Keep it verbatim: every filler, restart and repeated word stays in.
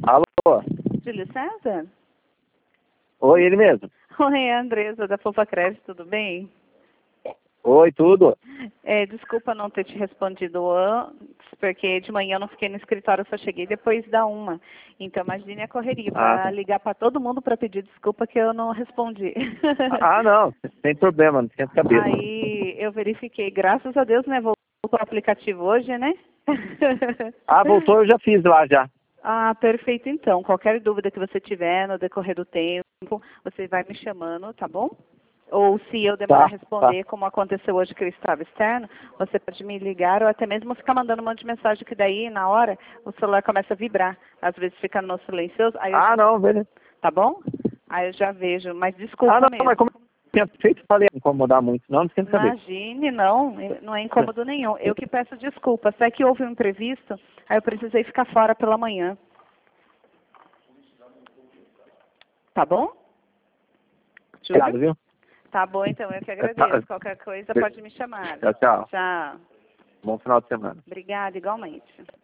Alô? Júlio César? Oi, ele mesmo. Oi, é a Andressa da Poupa Crédito, tudo bem? Oi, tudo? É, desculpa não ter te respondido antes, porque de manhã eu não fiquei no escritório, só cheguei depois da uma. Então, imagine a correria, Ah, para tá. ligar para todo mundo para pedir desculpa que eu não respondi. Ah, não, sem problema, não tem cabeça. Aí eu verifiquei, graças a Deus, né? Voltou o aplicativo hoje, né? Ah, voltou, eu já fiz lá já. Ah, perfeito então. Qualquer dúvida que você tiver no decorrer do tempo, você vai me chamando, tá bom? Ou se eu demorar a Tá, tá. responder, como aconteceu hoje que eu estava externo, você pode me ligar ou até mesmo ficar mandando um monte de mensagem que daí, na hora, o celular começa a vibrar. Às vezes fica no silencioso, aí eu Ah, já, não, beleza. tá bom? Aí eu já vejo, mas Ah, desculpa não, mas mesmo. como eu tinha feito, falei incomodar muito, não, não tem cabeça. Imagine, não, não é incômodo nenhum. Eu que peço desculpa. Se é que houve um imprevisto, aí eu precisei ficar fora pela manhã. Tá bom? Obrigado, Júlio? viu? Tá bom, então, eu que Tá. agradeço. Qualquer coisa pode me chamar. Tchau, tchau. Tchau. Bom final de semana. Obrigada, igualmente.